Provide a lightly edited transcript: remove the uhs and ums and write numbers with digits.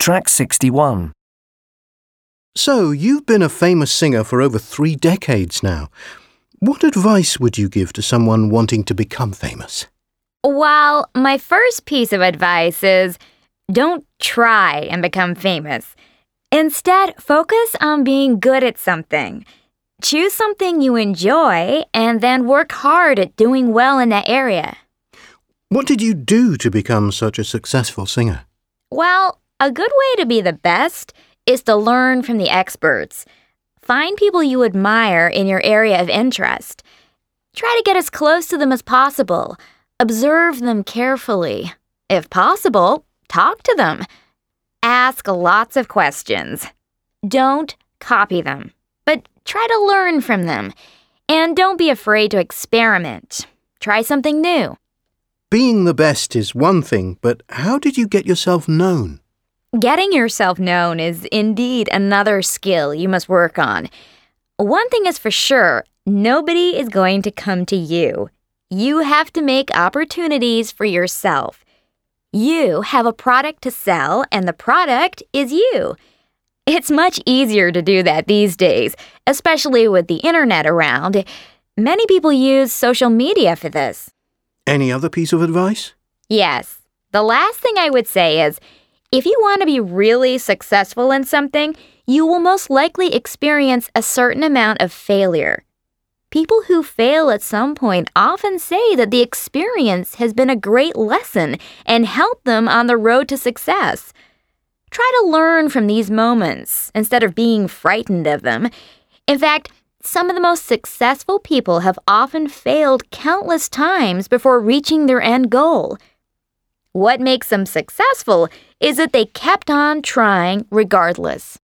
Track 61. So, you've been a famous singer for over 3 decades now. What advice would you give to someone wanting to become famous? Well, my first piece of advice is don't try and become famous. Instead, focus on being good at something. Choose something you enjoy and then work hard at doing well in that area. What did you do to become such a successful singer? Well, a good way to be the best is to learn from the experts. Find people you admire in your area of interest. Try to get as close to them as possible. Observe them carefully. If possible, talk to them. Ask lots of questions. Don't copy them, but try to learn from them. And don't be afraid to experiment. Try something new. Being the best is one thing, but how did you get yourself known? Getting yourself known is indeed another skill you must work on. One thing is for sure, nobody is going to come to you. You have to make opportunities for yourself. You have a product to sell, and the product is you. It's much easier to do that these days, especially with the internet around. Many people use social media for this. Any other piece of advice? Yes. The last thing I would say is, if you want to be really successful in something, you will most likely experience a certain amount of failure. People who fail at some point often say that the experience has been a great lesson and helped them on the road to success. Try to learn from these moments instead of being frightened of them. In fact, some of the most successful people have often failed countless times before reaching their end goal. What makes them successful is that they kept on trying regardless.